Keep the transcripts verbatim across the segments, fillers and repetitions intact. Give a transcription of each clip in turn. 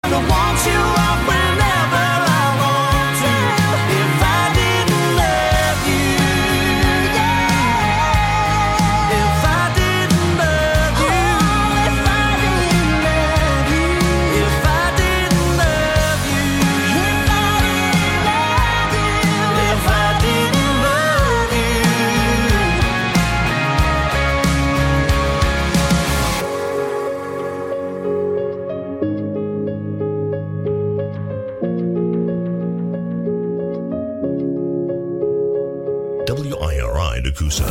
W I R I Nakusa.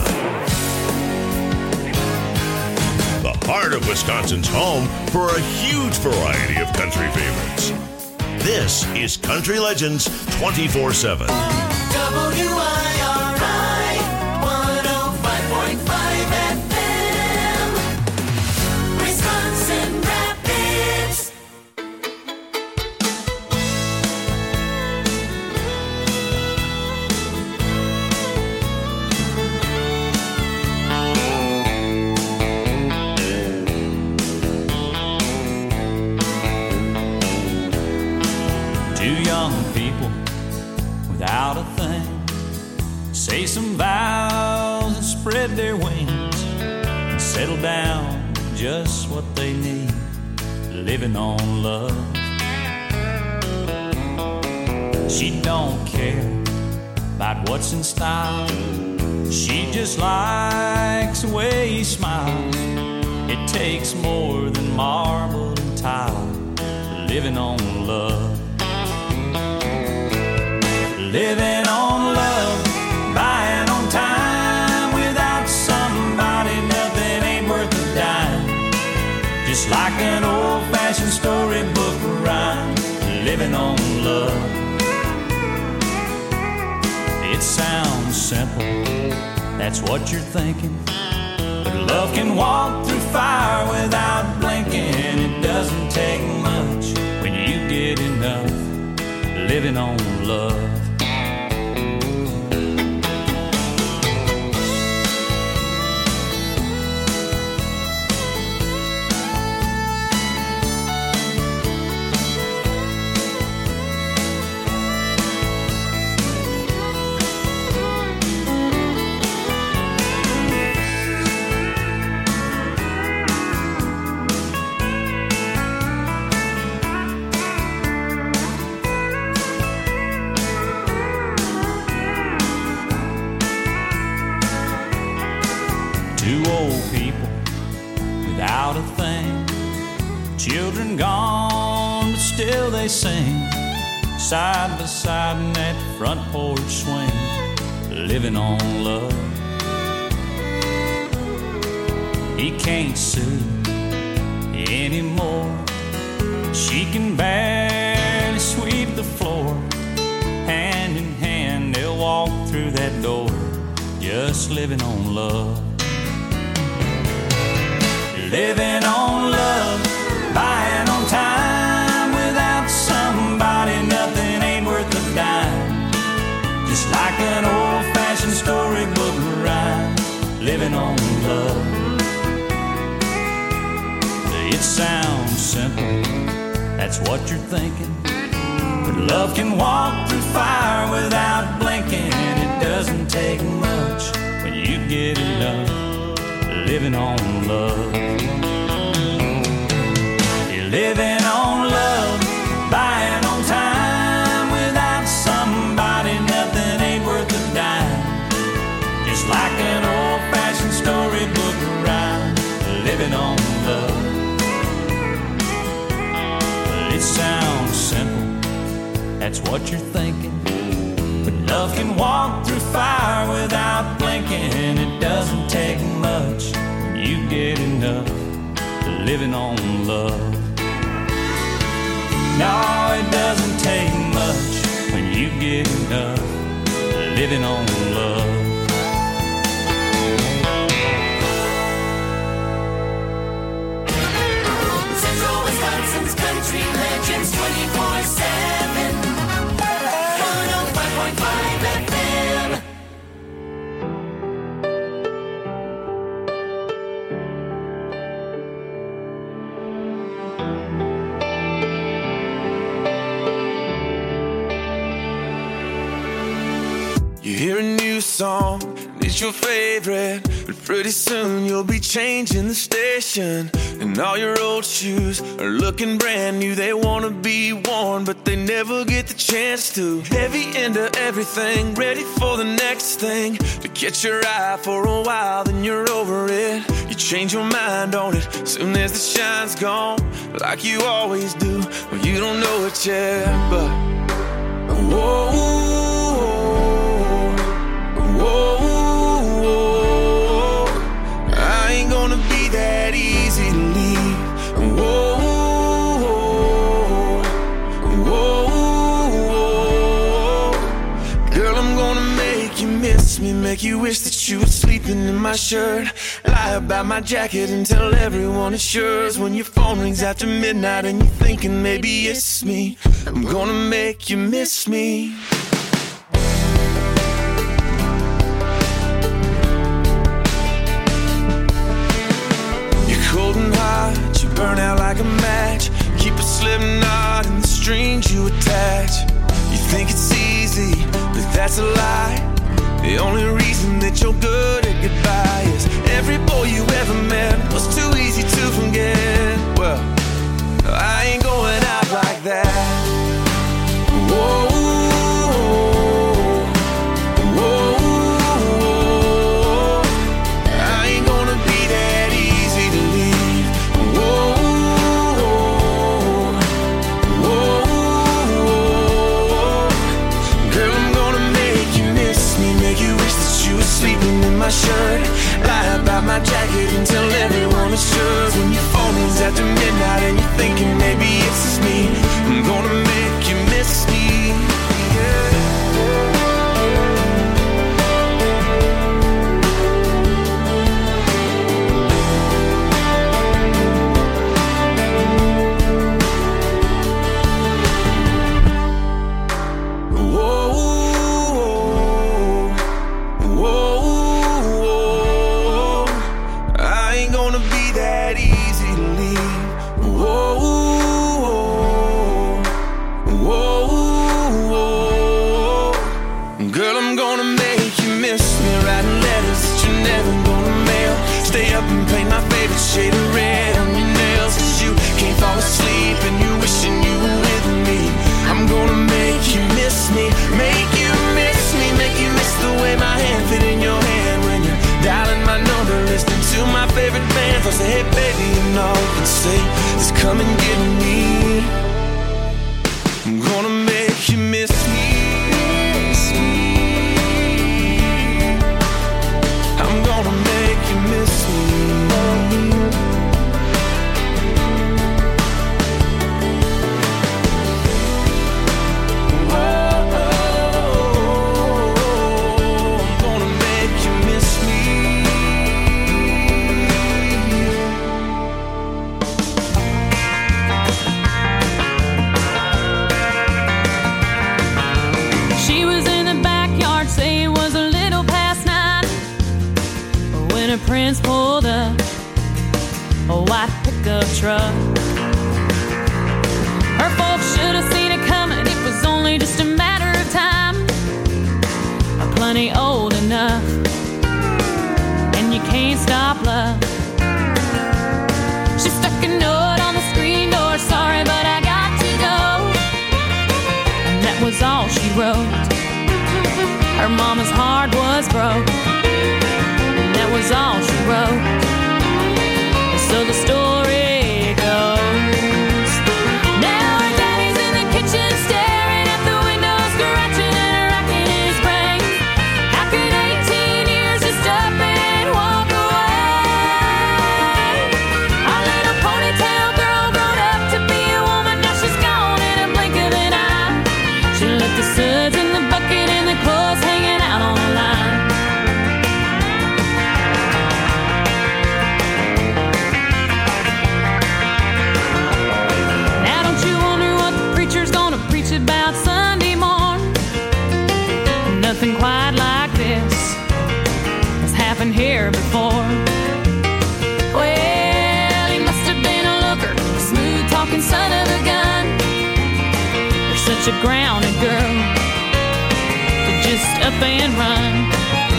The heart of Wisconsin's home for a huge variety of country favorites. This is Country Legends twenty-four seven. W I R I one oh five point five F M, Wisconsin Rapids. Two young people without a thing say some vows and spread their wings and settle down just what they need, living on love. She don't care about what's in style, she just likes the way he smiles. It takes more than marble and tile, living on love. Living on love, buying on time. Without somebody, nothing ain't worth a dime. Just like an old-fashioned storybook rhyme, living on love. It sounds simple, that's what you're thinking. But love can walk through fire without blinking. It doesn't take much when you get enough, living on love. Two old people without a thing, children gone, but still they sing, side by side in that front porch swing, living on love. He can't sue anymore, she can barely sweep the floor. Hand in hand they'll walk through that door, just living on love. Living on love, buying on time. Without somebody, nothing ain't worth a dime. Just like an old-fashioned storybook rhyme, living on love. It sounds simple, that's what you're thinking. But love can walk through fire without blinking. It doesn't take much when you get enough, living on love. You're living on love, buying on time. Without somebody, nothing ain't worth a dime. Just like an old-fashioned storybook rhyme, living on love. Well, it sounds simple, that's what you're thinking. But love can walk through fire without blinking. It doesn't take much when you get enough, living on love. No, it doesn't take much when you get enough, living on love. Central Wisconsin's Country Legends twenty-four seven, one oh five point five F M. song, and it's your favorite. But pretty soon you'll be changing the station, and all your old shoes are looking brand new. They wanna be worn, but they never get the chance to. Heavy into everything, ready for the next thing. To catch your eye for a while, then you're over it. You change your mind on it soon as the shine's gone, like you always do. Well, you don't know it yet, but whoa, whoa, whoa, I ain't gonna be that easy to leave. Whoa, whoa, whoa, girl, I'm gonna make you miss me, make you wish that you were sleeping in my shirt. Lie about my jacket and tell everyone it's yours. When your phone rings after midnight and you're thinking maybe it's me, I'm gonna make you miss me. You're cold and hot, you burn out like a match. Keep a slip knot in the strings you attach. You think it's easy, but that's a lie. The only reason that you're good at goodbye is every boy you ever met was too easy to forget. Well, I ain't going out like that. Whoa, whoa, I ain't gonna be that easy to leave. Whoa, whoa, girl, I'm gonna make you miss me, make you wish that you were sleeping in my shirt. Lie about my jacket and tell everyone it's yours. When your phone rings after midnight and you're thinking maybe it's just me, I'm gonna make you miss me. Yeah. Shade of red on your nails, cause you can't fall asleep and you wishing you were with me. I'm gonna make you miss me, make you miss me, make you miss the way my hand fit in your hand when you're dialing my number, listening to my favorite band. I say, hey baby, you know you can say, just come and get me. I'm gonna make you miss me. I'm gonna make you miss me. A Prince pulled up a white pickup truck. Her folks should have seen it coming. It was only just a matter of time. I'm plenty old enough, and you can't stop love. She stuck a note on the screen door. Sorry, but I got to go. And that was all she wrote. Her mama's heart was broke. That was all she wrote. So the story goes. Now her daddy's in the kitchen staring at the window, scratching and racking his brain. How could eighteen years just up and walk away? Our little ponytail girl grown up to be a woman, now she's gone in a blink of an eye. She left the suds in the bucket and the clothes hanging out on the line. About Sunday morn, nothing quite like this has happened here before. Well, he must have been a looker, smooth talking son of a gun. You're such a grounded girl to just up and run.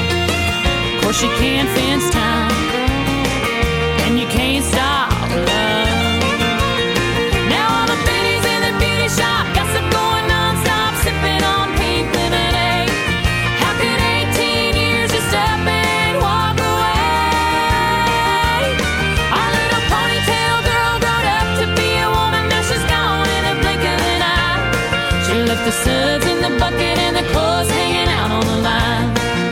for she can't fence time, and you can't stop love. Now all the biddies in the beauty shop gossip going non-stop, sipping on pink lemonade. How could eighteen years just up and walk away? Our little ponytail girl growed up to be a woman, now she's gone in a blink of an eye. She left the suds in the bucket and the clothes hanging out on the line.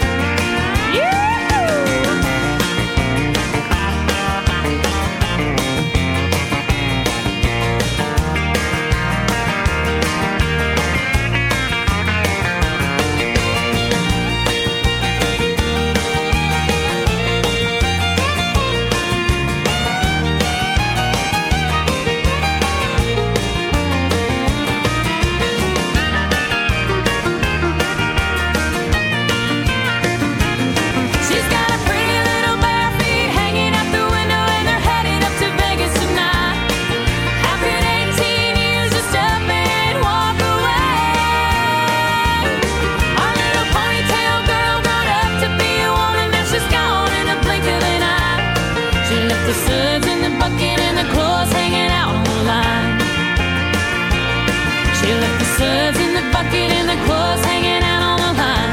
The suds in the bucket and the clothes hanging out on the line. She left the suds in the bucket and the clothes hanging out on the line.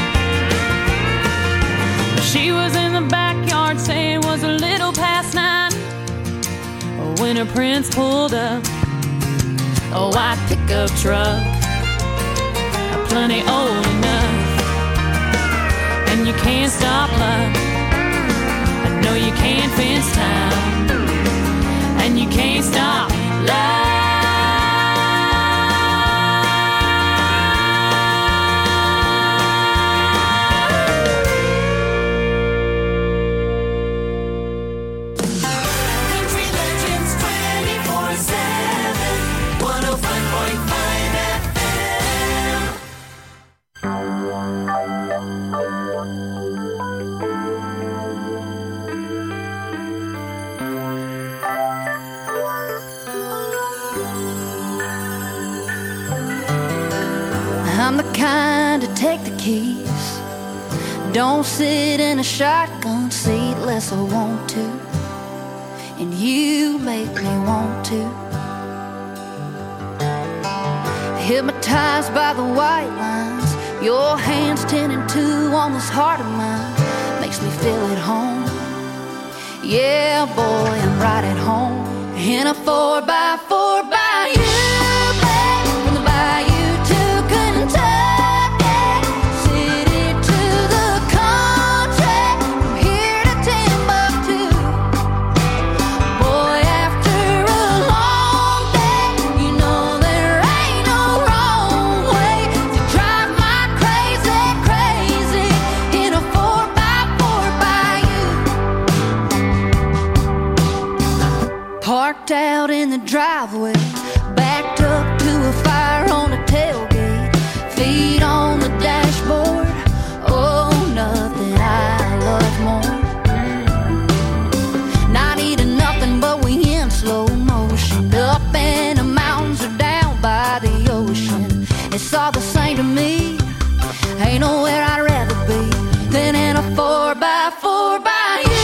She was in the backyard saying it was a little past nine when her prince pulled up a white pickup truck, plenty old enough, and you can't stop love. No, you can't fence time, and you can't stop love. Country Legends twenty-four seven, one oh five point five F M. I'm the kind to take the keys, don't sit in a shotgun seat unless I want to, and you make me want to. Hypnotized by the white lines, your hands ten and two on this heart of mine, makes me feel at home. Yeah, boy, I'm right at home in a four by four by you, babe, from the bayou to Kentucky, city to the country, from here to Timbuktu. Boy, after a long day, you know there ain't no wrong way to drive my crazy, crazy in a four by four by you. Parked out in the driveway, backed up to a fire on the tailgate, feet on the dashboard. Oh, nothing I love more. Not eating nothing, but we in slow motion, up in the mountains or down by the ocean. It's all the same to me. Ain't nowhere I'd rather be than in a four by four by you.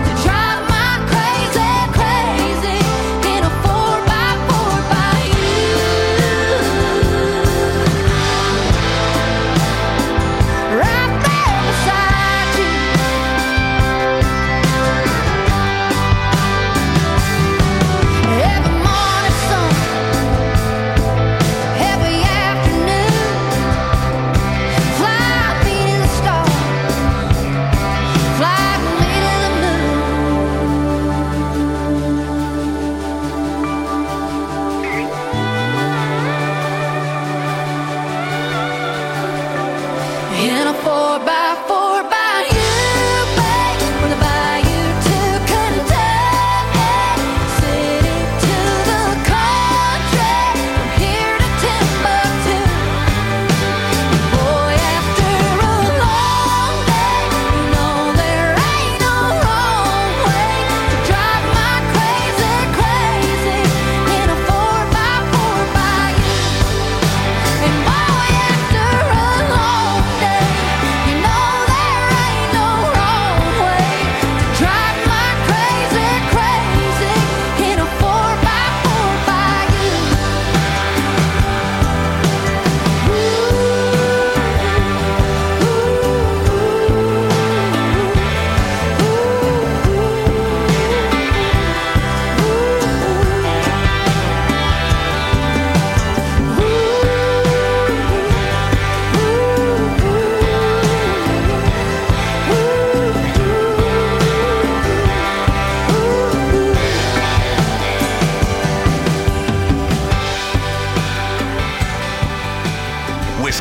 You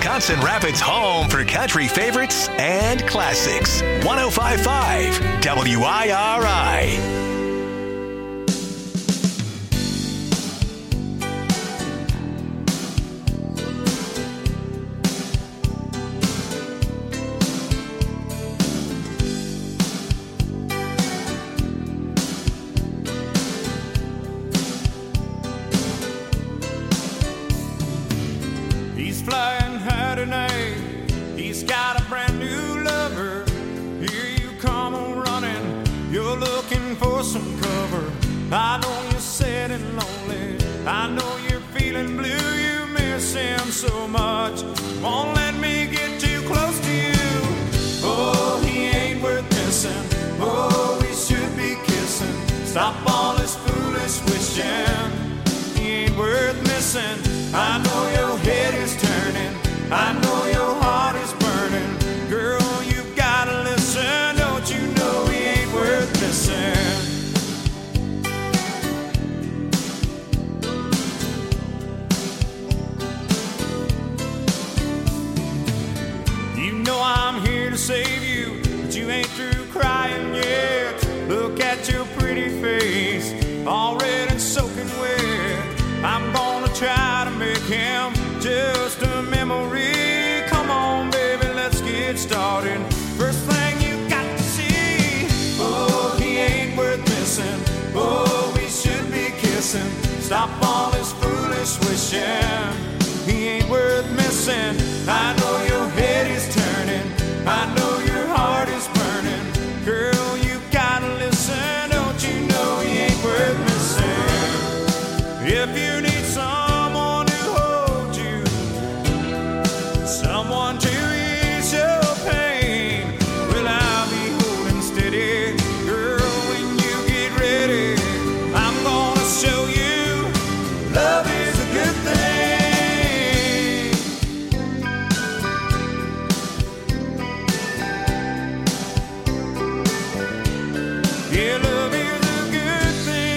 Wisconsin Rapids' home for country favorites and classics. one oh five point five W I R I. Flying high tonight, he's got a brand new lover. Here you come running, you're looking for some cover. I know you're sad and lonely, I know you're feeling blue. You miss him so much, won't let me get too close to you. Oh, he ain't worth missing, oh, we should be kissing. Stop all this foolish wishing, he ain't worth missing. I know your head is turning, I know your heart is burning. Girl, you gotta listen, don't you know he ain't worth missing. You know I'm here to save you, but you ain't through crying yet. Look at your pretty face, all red and soaking wet. I'm gonna try to make him just a memory. Come on, baby, let's get started. First thing you got to see, oh, he ain't worth missing. Oh, we should be kissing. Stop all this foolish wishing, he ain't worth missing. I know your head is turning, I know your heart is burning. Girl, you gotta listen, don't you know he ain't worth missing. If you need someone to hold you, someone to ease your pain, well, I'll be holding steady. Girl, when you get ready, I'm gonna show you love is a good thing. Yeah, love is a good thing.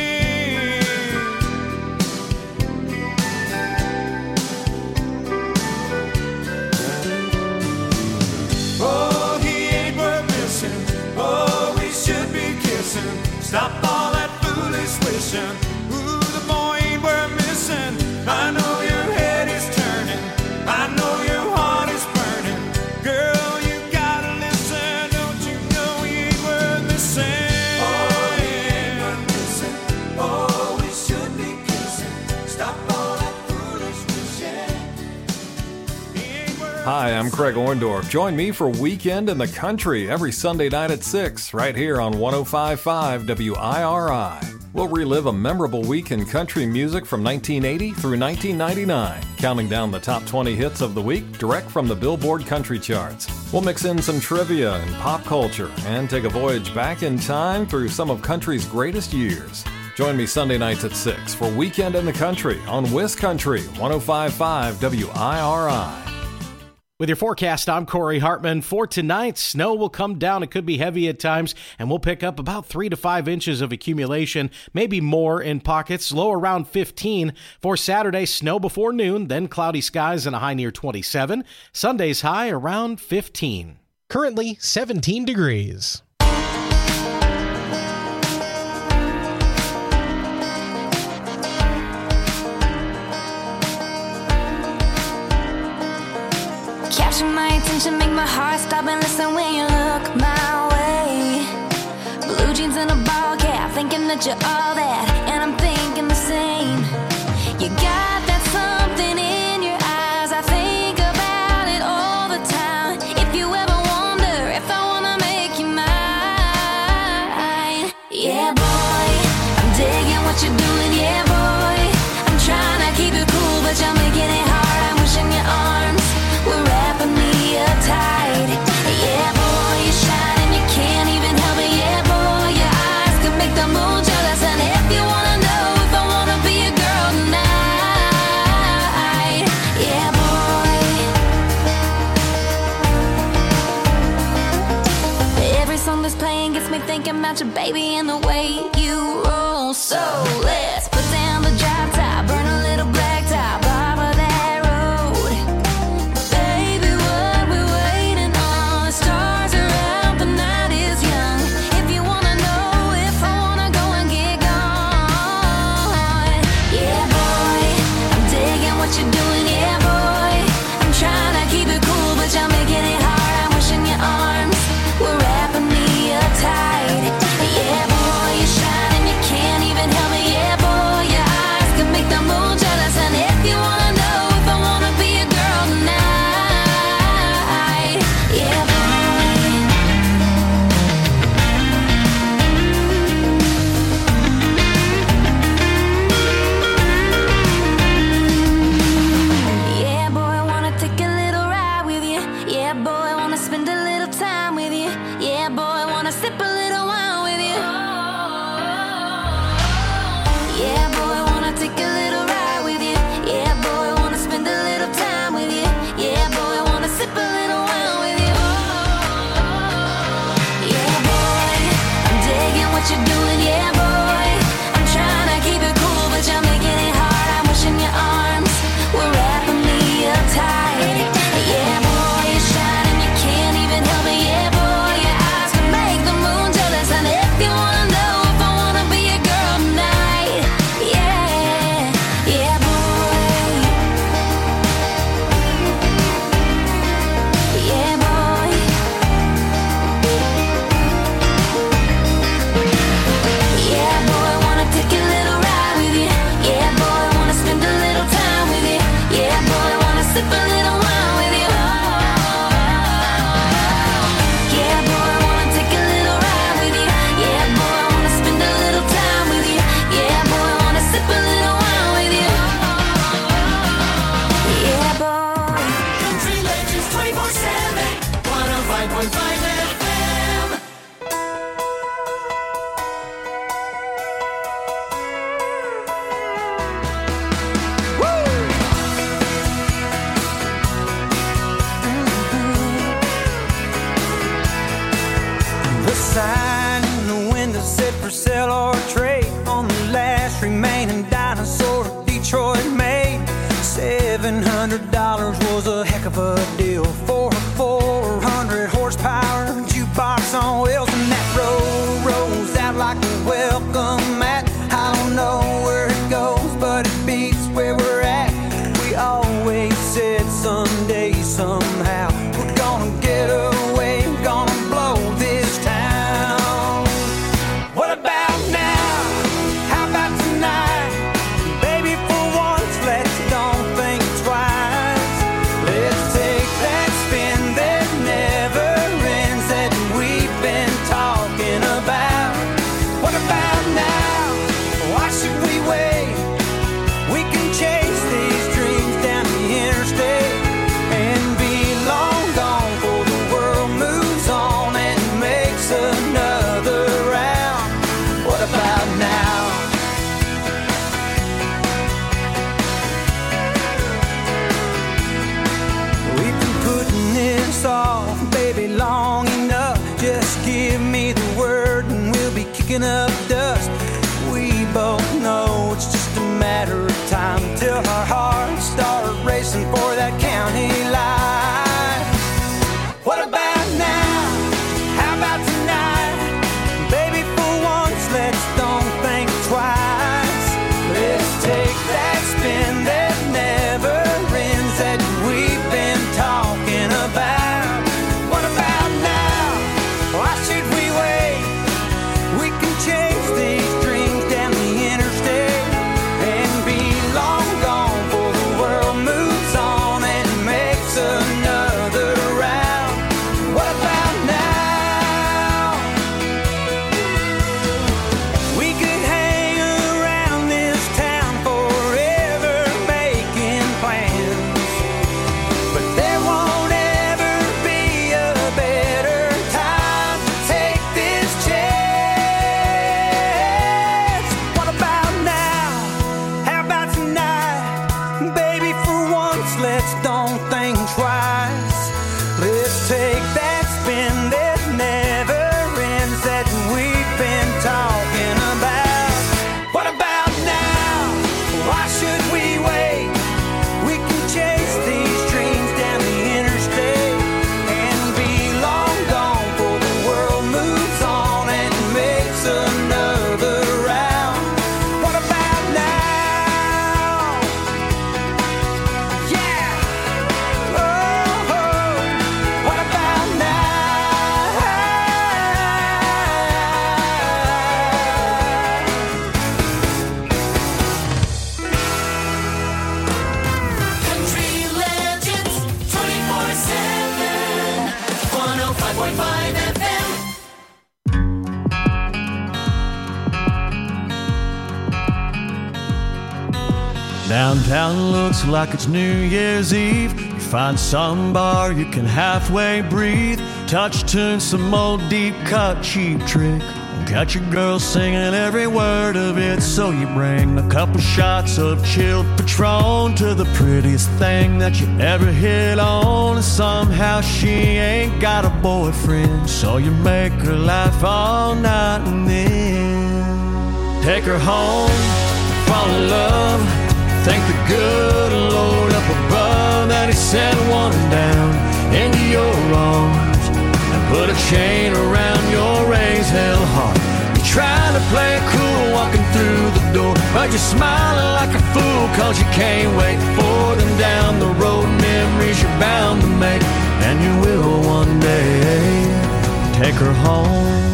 Oh, he ain't worth missing. Oh, we should be kissing. Stop all that foolish wishing. Ooh, the boy ain't worth missing. I know your head is turning, I know your heart is burning. Girl, you gotta listen, don't you know he ain't worth missing. Oh, he ain't worth missing. Oh, we should be kissing. Stop all that foolish wishing. He ain't worth Hi, I'm Craig Orndorff. Join me for Weekend in the Country every Sunday night at six, right here on one oh five point five W I R I. We'll relive a memorable week in country music from nineteen eighty through nineteen ninety-nine, counting down the top twenty hits of the week direct from the Billboard Country Charts. We'll mix in some trivia and pop culture and take a voyage back in time through some of country's greatest years. Join me Sunday nights at six for Weekend in the Country on WisCountry one oh five point five W I R I. With your forecast, I'm Corey Hartman. For tonight, snow will come down. It could be heavy at times, and we'll pick up about three to five inches of accumulation, maybe more in pockets, low around fifteen. For Saturday, snow before noon, then cloudy skies and a high near twenty-seven. Sunday's high around fifteen. Currently seventeen degrees. Capture my attention, make my heart stop and listen when you look my way. Blue jeans and a ball cap, thinking that you're all that, and I'm thinking the same. You got that something in your eyes, I think about it all the time. If you ever wonder if I wanna make you mine, yeah boy, I'm digging what you're doing, yeah boy. I'm trying to keep it cool, but you're making it hard. I'm wishing your arms were wrapping me up tight. Yeah, boy, you shine and you can't even help it. Yeah, boy, your eyes can make the moon jealous. And if you wanna know if I wanna be a girl tonight, yeah, boy. Every song that's playing gets me thinking about your baby and the way you roll. So let's put down the drop top, burn a little black top off of that road. reigning dinosaur Detroit made. Seven hundred dollars was a heck of a deal for a four hundred horsepower jukebox on wheels, and that road rolls out like a welcome mat. I don't know where it goes, but it beats where we're at. We always said someday, somehow, we're gonna get away, gonna blow this town. What about now? How about tonight? Baby, for once, let's don't think twice. Let's take that spin that never ends that we've been talking about. What about now? Why should we wait? We can chase these dreams down the interstate and be long gone before the world moves on and makes another round. What about now? We've been putting this off, baby, long enough. Just give me the word and we'll be kicking up dust. We both know it's just a matter of time till our hearts start racing for that county line. What about now? How about tonight? Baby, for once, let's don't think twice. Let's take that spin that never ends that we've been talking about. What about now? Why should we wait? We can chase these dreams down the interstate and be long gone before the world moves on and makes another round. What about now? We could hang around this town forever making plans, but there won't ever be a better time to take this chance. What about now? How about tonight? Baby, for once, let's don't think twice. Let's take that spin that never ends that we've been talking about. What about now? Why should we wait? We can chase these dreams down the interstate and be long gone before the world moves on and makes another round. What about now? Yeah. Oh, oh. What about now? Country Legends twenty-four seven. one oh five point five F M. Downtown looks like it's New Year's Eve. You find some bar you can halfway breathe. Touch tune some old deep cut cheap trick. And got your girl singing every word of it. So you bring a couple shots of chilled Patron to the prettiest thing that you ever hit on. And somehow she ain't got a boyfriend, so you make her laugh all night and then take her home, fall in love. Thank the good Lord up above that he sent one down into your arms and put a chain around your raised hell heart. You're trying to play it cool walking through the door, but you're smiling like a fool cause you can't wait for them down the road. Memories you're bound to make, and you will one day take her home.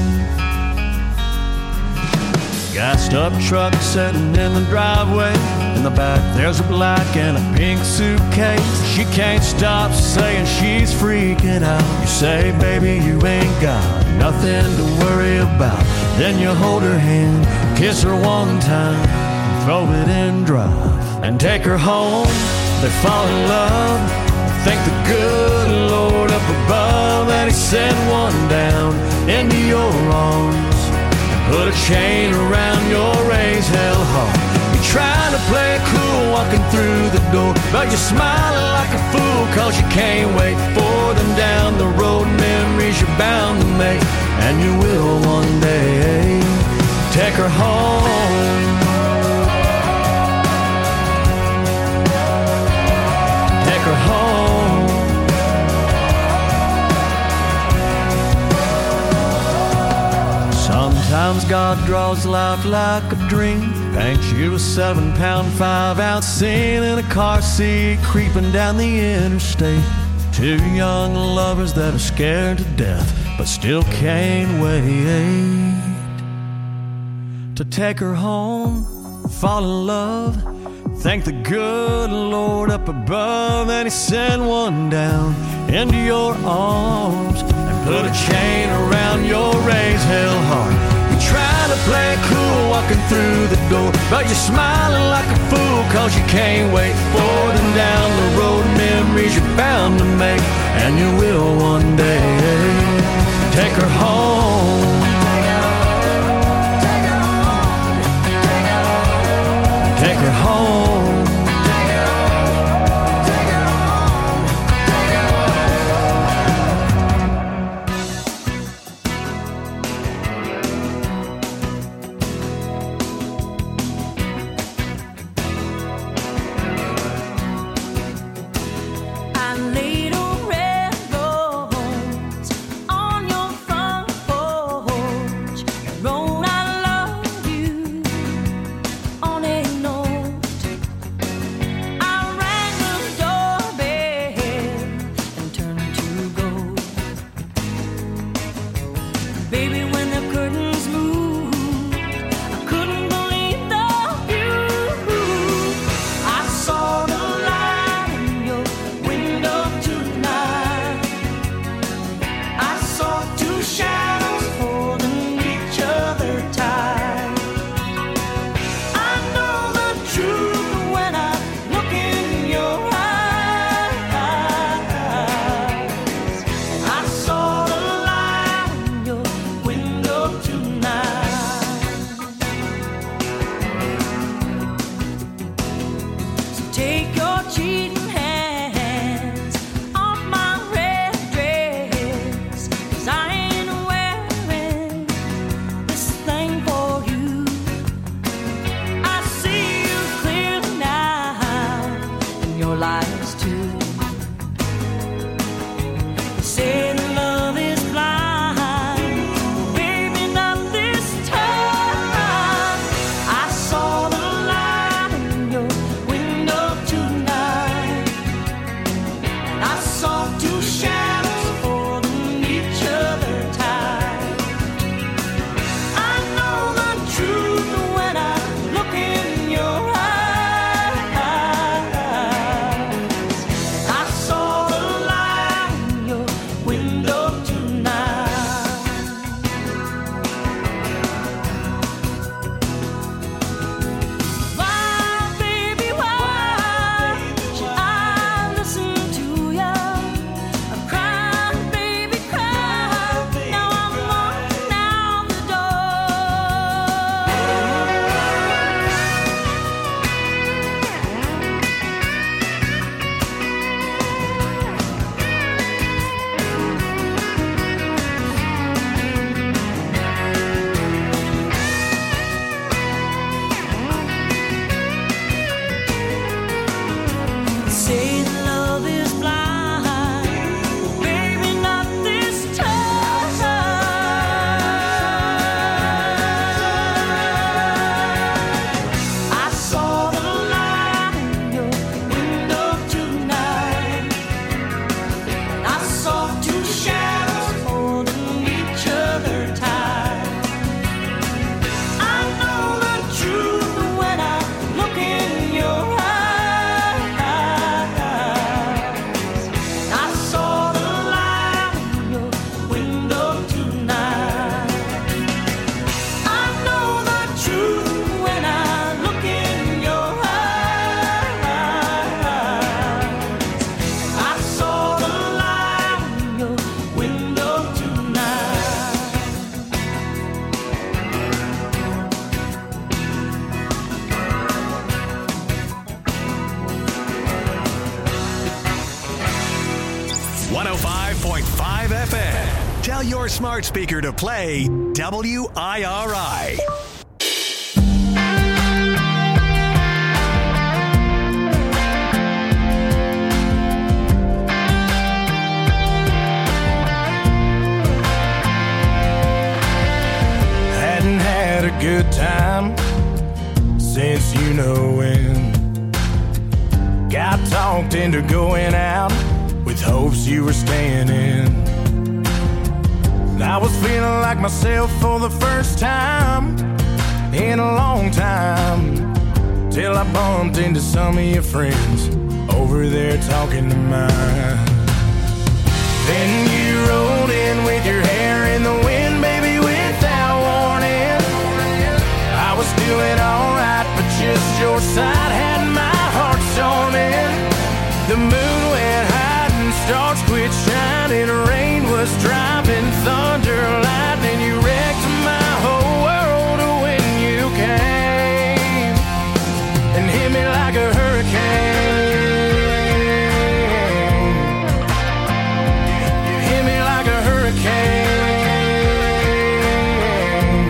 Gassed up truck sitting in the driveway. In the back there's a black and a pink suitcase. She can't stop saying she's freaking out. You say, baby, you ain't got nothing to worry about. Then you hold her hand, kiss her one time, throw it in drive and take her home. They fall in love. Thank the good Lord up above that he sent one down into your arms. Put a chain around your raised hell heart. You're trying to play it cool walking through the door, but you're smiling like a fool cause you can't wait for them down the road. Memories you're bound to make, and you will one day take her home. Sometimes God draws life like a dream. Paints you a seven pound, five ounce scene in a car seat, creeping down the interstate. Two young lovers that are scared to death, but still can't wait to take her home, fall in love, thank the good Lord up above, and He sent one down into your arms and put a chain around your raised hell heart. You try to play it cool walking through the door, but you're smiling like a fool cause you can't wait for them down the road. Memories you're bound to make, and you will one day. Take her home. Take her home. I laid a red rose on your front porch and wrote I love you on a note. I rang the doorbell and turned to go. Baby, when the curtains moved, I couldn't believe the view. I saw the light in your window tonight. I saw two shadows holding each other tight. I know the truth when I look in your eyes. I saw the light in your window tonight. So take your cheating hands off my red dress, 'cause I ain't wearing this thing for you. I see you clearly now, and your lies too. You say that love is blind, baby, not this time. I saw the light in your window tonight. I saw two shadows holding each other tight. I know the truth when I look in your eyes. I saw the light in your window tonight. Why, baby, why should I listen to ya? I'm crying, baby, cry. Now I'm walking out the door. Say that love is blind, baby, not this time. I saw the light in your window tonight. I saw two shadows holding each other tight. I know the truth when I look in your eyes. I saw the light in your window tonight. I know the truth when I look in your eyes. I saw the light in your window tonight. one oh five point five F M. Tell your smart speaker to play W I R I. Hadn't had walked into going out with hopes you were staying in. And I was feeling like myself for the first time in a long time, till I bumped into some of your friends over there talking to mine. Then you rolled in with your hair in the wind, baby, without warning. I was doing alright, but just your side had my heart storming. The moon went high and stars quit shining. Rain was driving, thunder, lightning. You wrecked my whole world when you came and hit me like a hurricane. You hit me like a hurricane.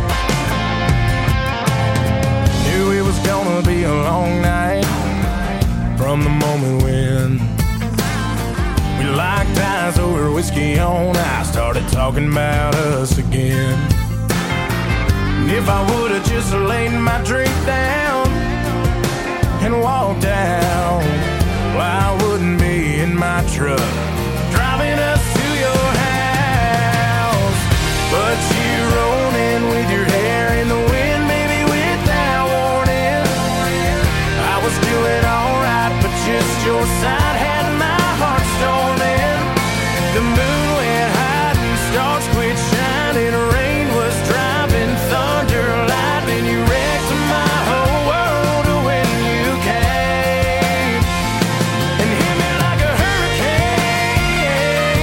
Knew it was gonna be a long night from the moment when we locked eyes over whiskey on ice, started talking about us again. And if I would've just laid my drink down and walked out, well, I wouldn't be in my truck driving us to your house. But you rolled in with your hair in the wind, baby, without warning. I was doing alright, but just your side had my heart storming. The moon went high and stars quit shining. Rain was driving, thunder, lightning. You wrecked my whole world when you came and hit me like a hurricane.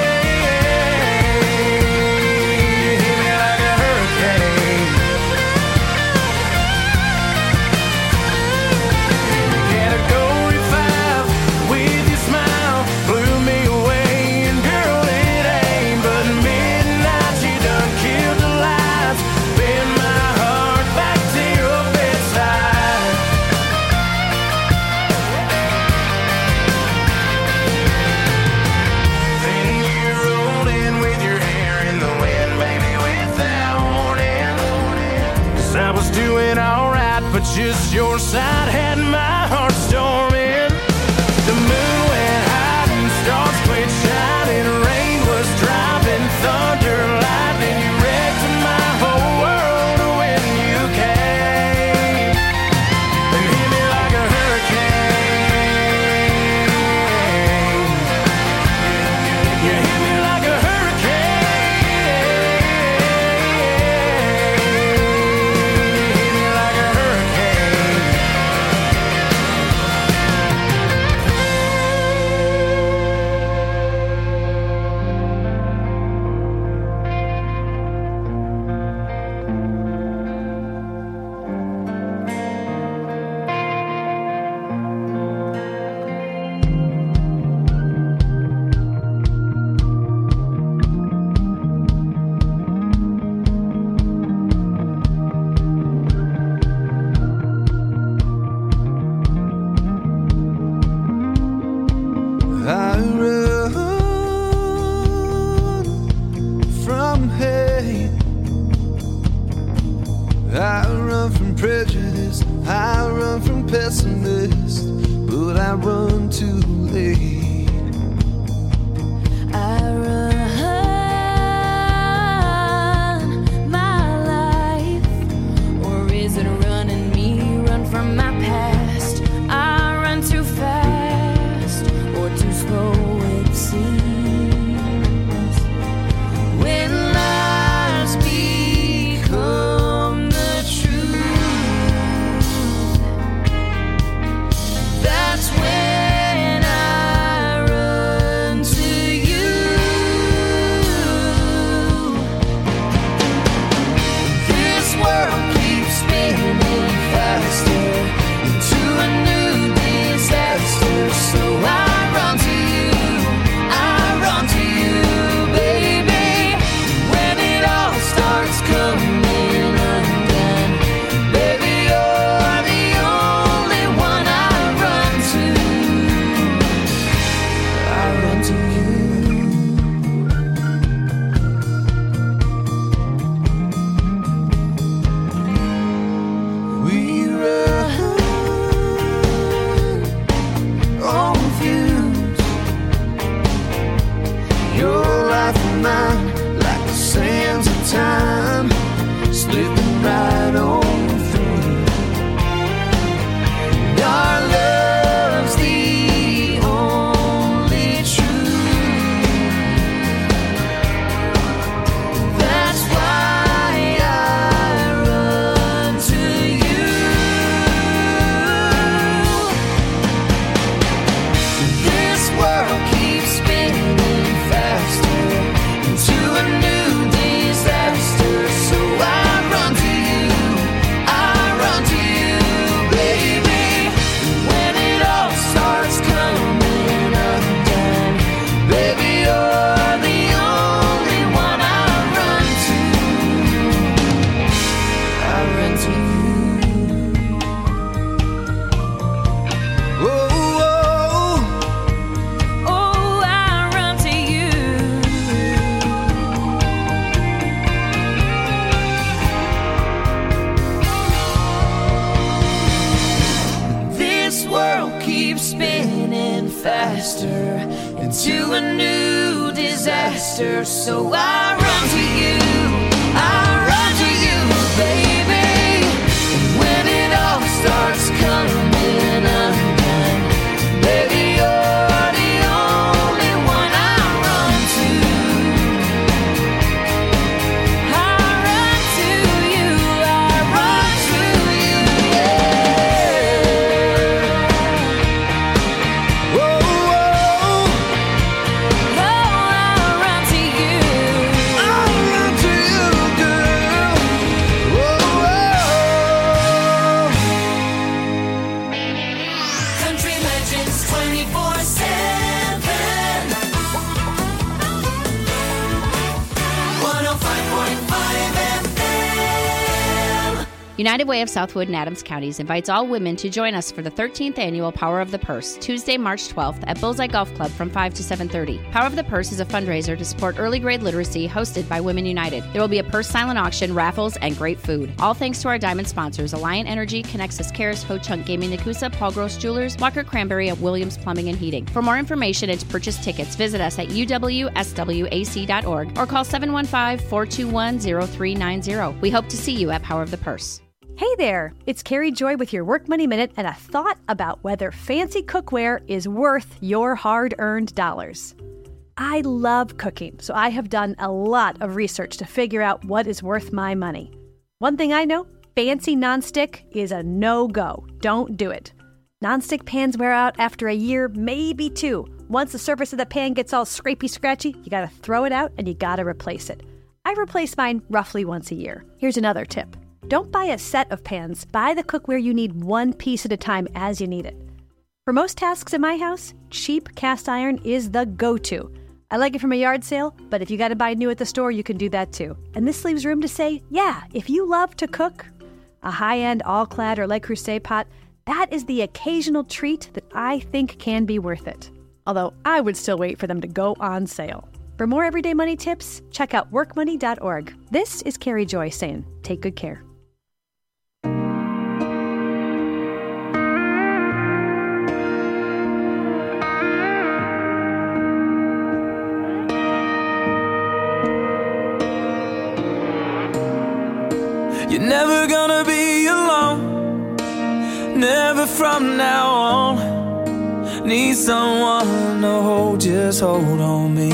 You hit me like a hurricane. Category five with your smile blew me away. And girl, it ain't but midnight. You done killed the lights, bend my heart back to your bedside. Then you rolled in with your hair in the wind, baby, without warning. 'Cause I was doing alright, but just your side had my heart storming. The moon went high and stars quit shining. Rain was driving, thunder, lightning. You wrecked my whole world when you came and hit me like a hurricane. You hit me like a hurricane. You hit me like a hurricane. I run from hate. I run from prejudice. I run from pessimists, but I run too late. I run my life, or is it running me? Run from my past. I run too fast, or too slow it seems. When lies become the truth, that's when keeps spinning faster into a new disaster. So I run to you, I run to you, baby. And when it all starts coming undone, baby, you're the only one I run to. I run to you, I run to you, yeah. Whoa, whoa. Oh, I run to you. I run to you, girl. Whoa, whoa. Country Legends twenty-four seven. one oh five point five F M. United Way of Southwood and Adams Counties invites all women to join us for the thirteenth annual Power of the Purse, Tuesday, March twelfth at Bullseye Golf Club from five to seven thirty. Power of the Purse is a fundraiser to support early grade literacy hosted by Women United. There will be a purse silent auction, raffles, and great food. All thanks to our diamond sponsors, Alliant Energy, Connexus Cares, Ho Chunk Gaming Nakusa, Paul Gross Jewelers, Walker Cranberry, and Williams Plumbing and Heating. For more information and to purchase tickets, visit us at u w s w a c dot org or call seven one five, four two one, zero three nine zero. We hope to see you at Power of the Purse. Hey there, it's Carrie Joy with your Work Money Minute and a thought about whether fancy cookware is worth your hard-earned dollars. I love cooking, so I have done a lot of research to figure out what is worth my money. One thing I know, fancy nonstick is a no-go. Don't do it. Nonstick pans wear out after a year, maybe two. Once the surface of the pan gets all scrapey scratchy, you gotta throw it out and you gotta replace it. I replace mine roughly once a year. Here's another tip. Don't buy a set of pans. Buy the cookware you need one piece at a time as you need it. For most tasks in my house, cheap cast iron is the go-to. I like it from a yard sale, but if you gotta buy new at the store, you can do that too. And this leaves room to say, yeah, if you love to cook, a high-end all-clad or Le Creuset pot, that is the occasional treat that I think can be worth it. Although I would still wait for them to go on sale. For more everyday money tips, check out work money dot org. This is Carrie Joy saying, take good care. You're never gonna be alone, never from now on. Need someone to hold, just hold on me.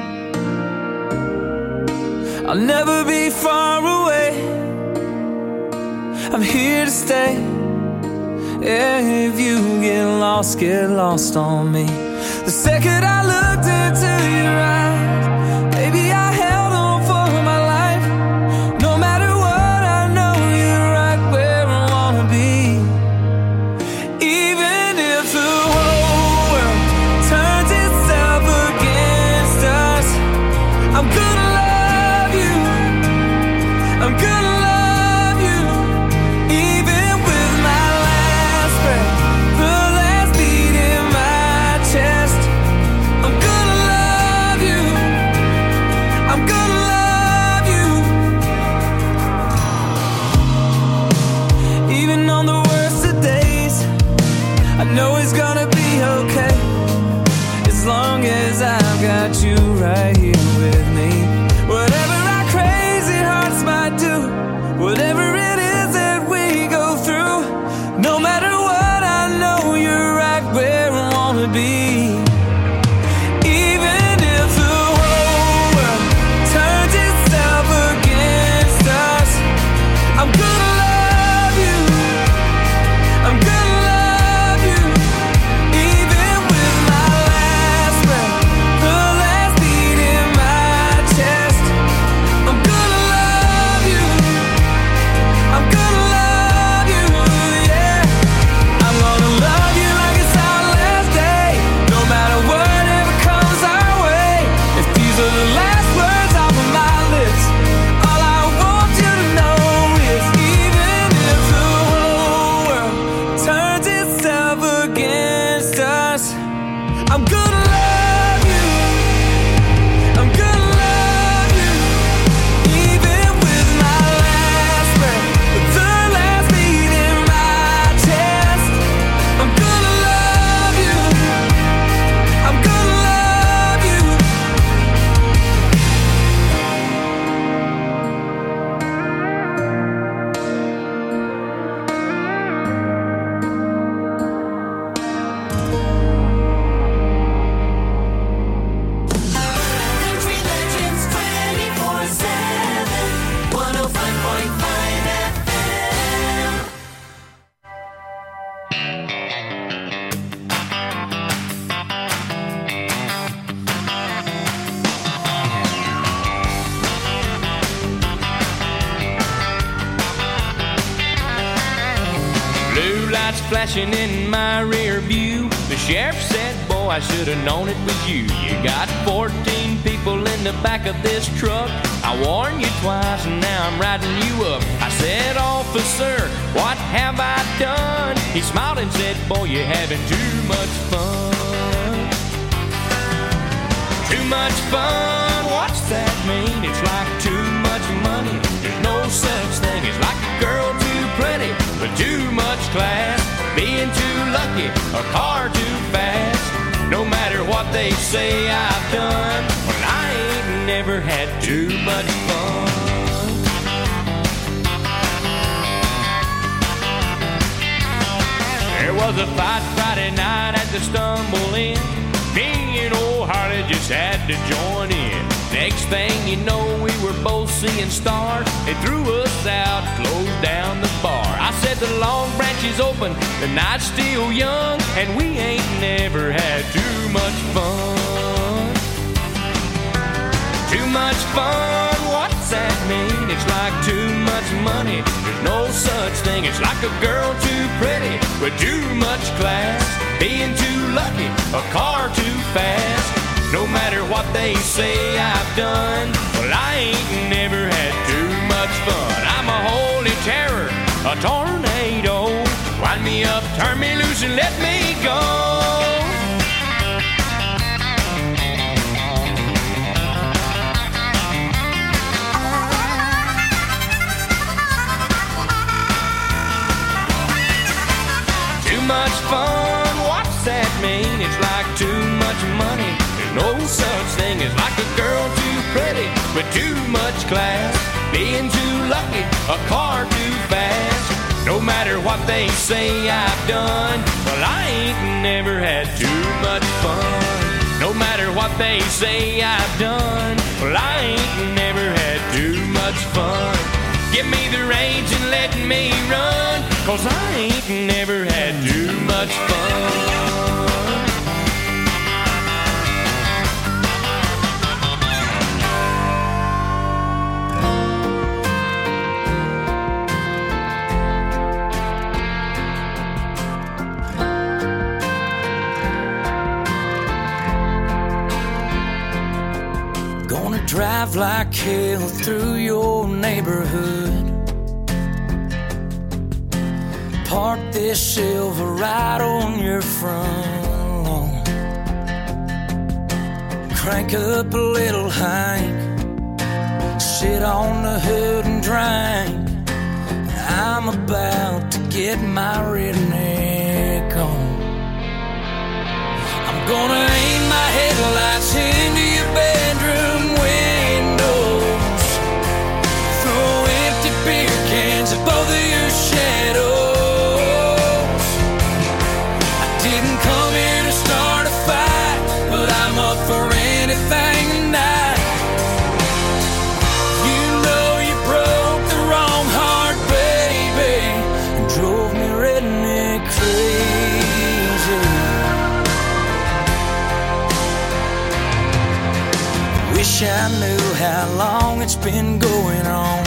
I'll never be far away, I'm here to stay. Yeah, if you get lost, get lost on me. The second I looked into your eyes, baby, I held on for my life. No matter what, I know you're right where I wanna be. Even if the whole world turns itself against us, I'm gonna love you, I'm gonna love you. Even with my last breath, the last beat in my chest, I'm gonna love you, I'm gonna love you. Even on the worst of days, I know it's gonna be okay, as long as I've got you right here with me. Whatever our crazy hearts might do, whatever it is that we go through, no matter what, I know you're right where I wanna be. Even if the whole world turns itself against us, I'm gonna love you, I'm gonna love you. Even with my last breath, the last beat in my chest, I'm gonna love you, mansion in my rear view. The sheriff said, boy, I should have known it was you. You got fourteen people in the back of this truck. I warned you twice and now I'm riding you up. I said, officer, what have I done? He smiled and said, boy, you're having too much fun. Too much fun, what's that mean? It's like too much money. There's no such thing as like a girl too pretty, but too much class. Being too lucky, a car too fast. No matter what they say I've done, well, I ain't never had too much fun. There was a fight Friday night at the Stumble Inn. Me and old Harley just had to join in. Next thing you know, we were both seeing stars. They threw us out, closed down the bar. I said the Long Branch is open, the night's still young, and we ain't never had too much fun. Too much fun, what's that mean? It's like too much money. There's no such thing. It's like a girl too pretty with too much class. Being too lucky, a car too fast. No matter what they say I've done, well, I ain't never had too much fun. I'm a holy terror, a tornado. Wind me up, turn me loose, and let me go. Too much fun, what's that mean? It's like too much money. There's no such thing as like a girl too pretty with too much class. Being too lucky, a car too fast. No matter what they say I've done, well, I ain't never had too much fun. No matter what they say I've done, well, I ain't never had too much fun. Give me the reins and let me run, 'cause I ain't never had too much fun. Gonna drive like hell through your neighborhood. Park this Silverado on your front lawn. Crank up a little Hank. Sit on the hood and drink. I'm about to get my redneck on. I'm gonna aim my headlights into your bedroom windows. Throw empty beer cans at both of your shadows. I didn't come here to start a fight, but I'm up for anything tonight. You know you broke the wrong heart, baby, and drove me redneck crazy. Wish I knew how long it's been going on.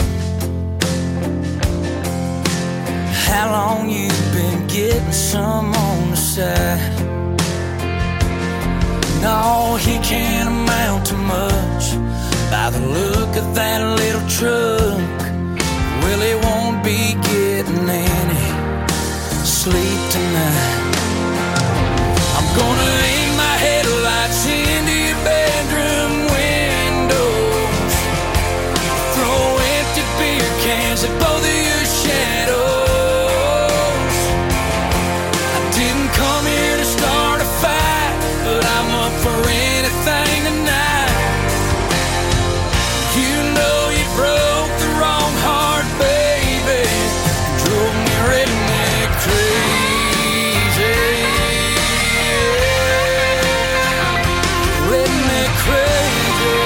How long you've been getting some on the side. No, he can't amount to much by the look of that little truck. Well, he won't be getting any sleep tonight. I'm gonna aim my headlights into your bedroom windows. Throw empty beer cans at both of your shadows. I didn't come here to start a fight, but I'm up for anything tonight. You know you broke the wrong heart, baby, drove me redneck crazy. Redneck crazy.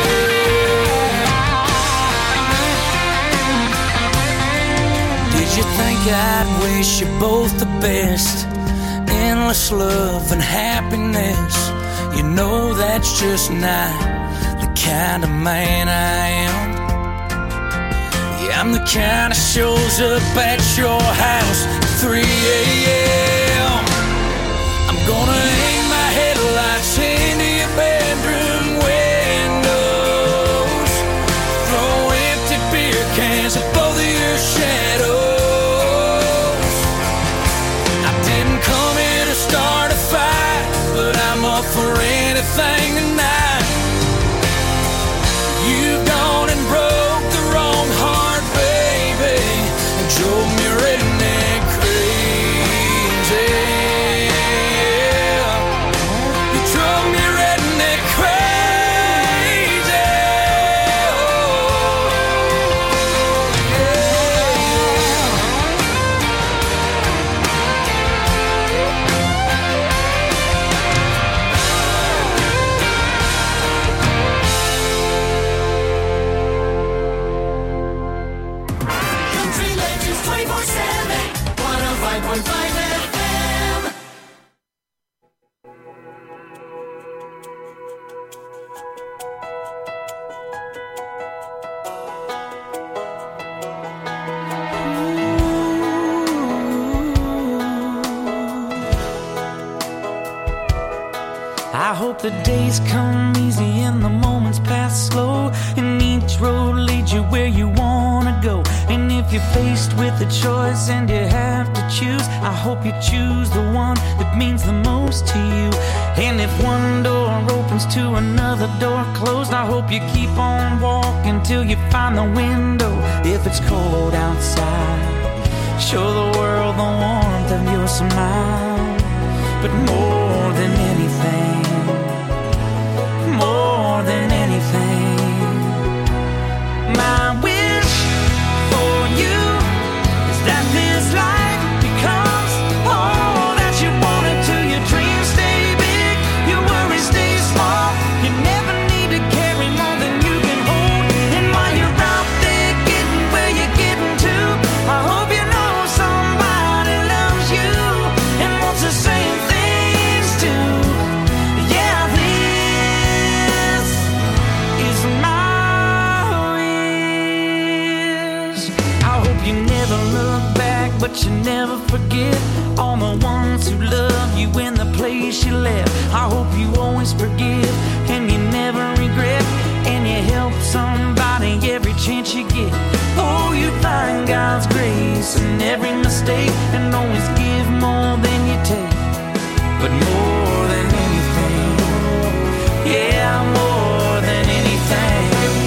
Did you think I'd wish you both the best? Endless love and happiness. You know that's just not the kind of man I am. Yeah, I'm the kind that shows up at your house at three a.m. everything tonight. You've gone and broke the wrong heart, baby, and drove me redneck crazy. You drove me redneck crazy. Oh, Country Legends twenty-four seven, one oh five point five F M. I hope the days come easy and the moments pass slow, and each road leads you where you wanna go. And if you're faced with a choice and you have to choose, I hope you choose the one that means the most to you. And if one door opens to another door closed, I hope you keep on walking till you find the window. If it's cold outside, show the world the warmth of your smile. But more than anything, more than anything, my wish for you is that this life becomes all that you want it to. Your dreams stay big, your worries stay small. You never need to carry more than you can hold. And while you're out there getting where you're getting to, I hope you know somebody loves you and wants the same things too. Yeah, this is my wish. I hope you never look back, but you never forget all the ones who love you in the place you left. I hope you always forgive and you never regret, and you help somebody every chance you get. Oh, you find God's grace in every mistake and always give more than you take. But more than anything, yeah, more than anything,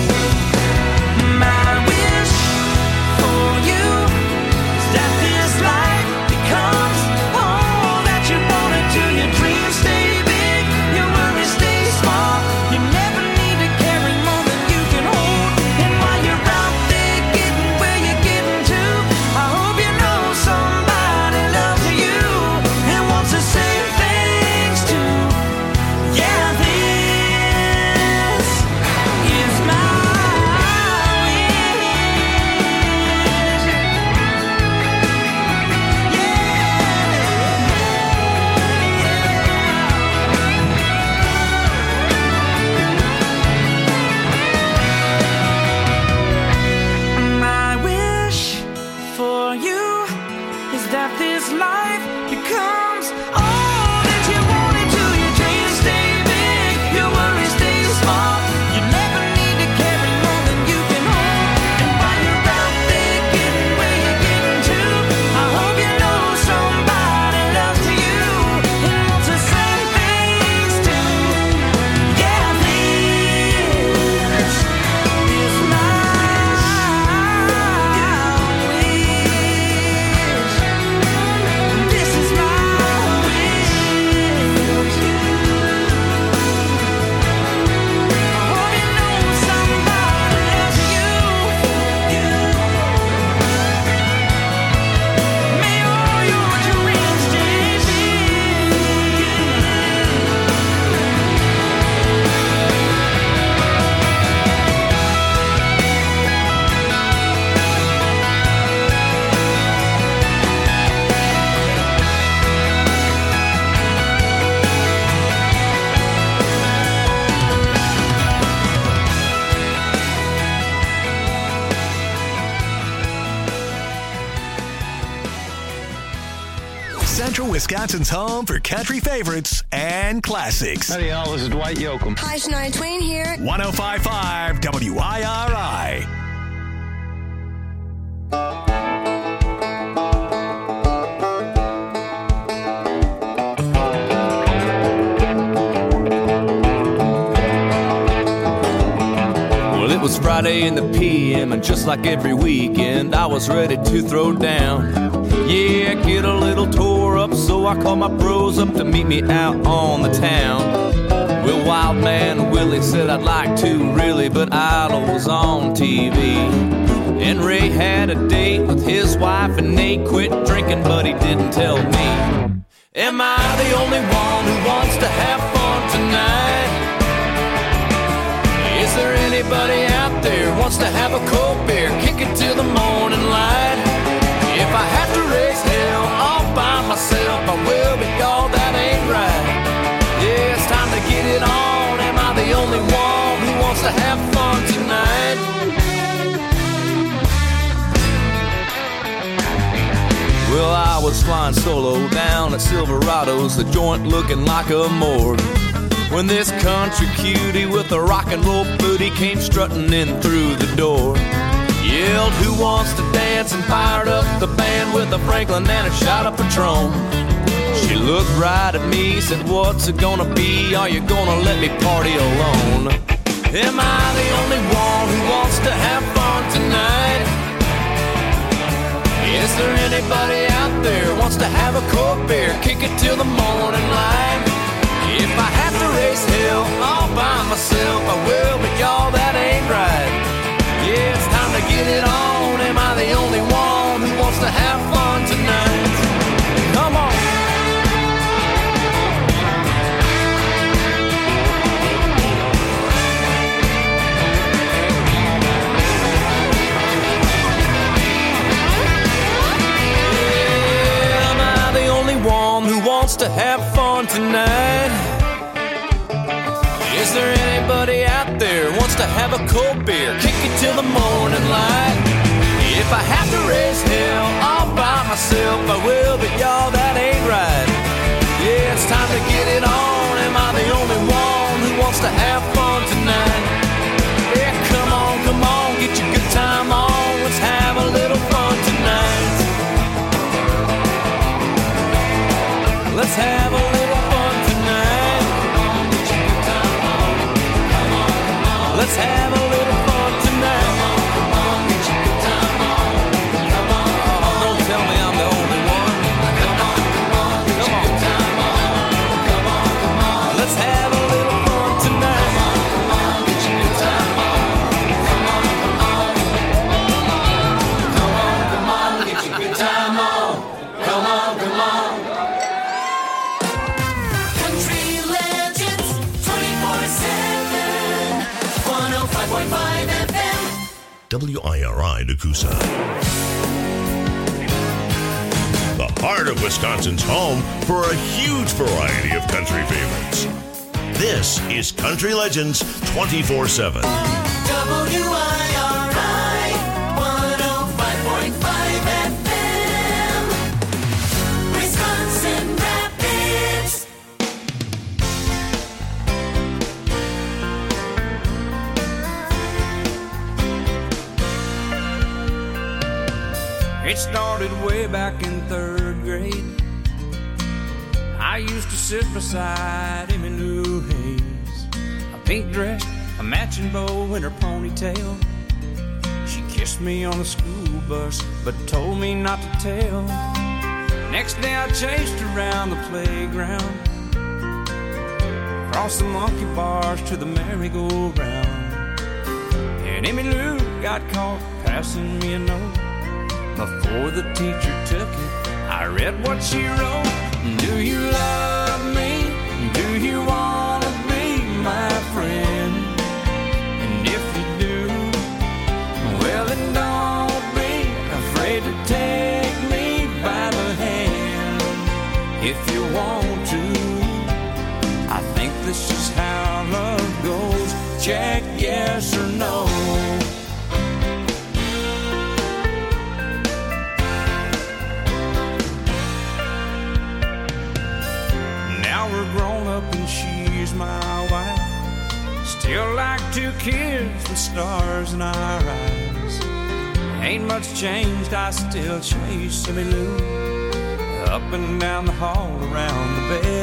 my wish for you is that this life becomes all that you want it to. Your dreams stay big, your worries stay small. You never need to carry more than you can hold. And while you're out there getting where you're getting to, I hope you know somebody loves you and wants the same things too. Yeah, this is my My wish for you is that this life becomes all that you want it to. Your dreams stay big, your worries stay small. You never need to carry more than you can hold. And while you're out there getting where you're getting to, I hope you know somebody loves you and wants the same things too. Yeah, this is my wish. This is my wish. I hope you know somebody loves you. May all your dreams stay big. Central Wisconsin's home for country favorites and classics. Howdy, y'all. This is Dwight Yoakam. Hi, Shania Twain here. one oh five point five W I R I. Friday in the P M, and just like every weekend, I was ready to throw down. Yeah, get a little tore up, so I called my bros up to meet me out on the town. Well, Wild Man Willie said I'd like to really, but Idol was on T V. And Ray had a date with his wife, and Nate quit drinking, but he didn't tell me. Am I the only one who wants to have fun tonight? Is there anybody out there who wants to have a cold beer, kick it till the morning light? If I have to raise hell all by myself, I will, but y'all, that ain't right. Yeah, it's time to get it on. Am I the only one who wants to have fun tonight? Well, I was flying solo down at Silverado's, the joint looking like a morgue, when this country cutie with a rock and roll booty came strutting in through the door. Yelled, who wants to dance, and fired up the band with a Franklin and a shot of Patron. She looked right at me, said, what's it gonna be? Are you gonna let me party alone? Am I the only one who wants to have fun tonight? Is there anybody out there who wants to have a cold beer, kick it till the morning light? If I have to raise hell all by myself, I will, but y'all, that ain't right. Yeah, it's time to get it on. Am I the only one who wants to have fun tonight? Come on. Yeah, am I the only one who wants to have fun tonight? Is there anybody out there who wants to have a cold beer, kick it till the morning light? If I have to raise hell all by myself, I will, but y'all, that ain't right. Yeah, it's time to get it on. Am I the only one who wants to have fun tonight? Yeah, come on, come on, get your good time on. Let's have a little fun tonight. Let's have a little fun tonight. Let's have a little fun tonight. Come on, get your good time on. Come on, come on. Don't tell me I'm the only one. Come on, come on, get your good time on. Come on, come on. Let's have a little fun tonight. Come on, come on, get your good time on. Come on, come on. Come on, come on, get your good time on. Come on, come on. Country legends, twenty-four seven, one oh five point five F M. W I R I Nakusa. The heart of Wisconsin's home for a huge variety of country favorites. This is Country Legends twenty-four seven. W I R I one oh five point five F M. Wisconsin Rapids. It started way back in third grade. I used to sit beside Emmylou Hayes, a pink dress, a matching bow in her ponytail. She kissed me on the school bus, but told me not to tell. Next day I chased her around the playground, across the monkey bars to the merry-go-round. And Emmylou got caught passing me a note. Before the teacher took it, I read what she wrote. Do you love me? Do you want to be my friend? And if you do, well then don't be afraid to take me by the hand. If you want to, I think this is how love goes. Check yes or no. We're grown up and she's my wife. Still like two kids with stars in our eyes. Ain't much changed, I still chase Emmylou up and down the hall, around the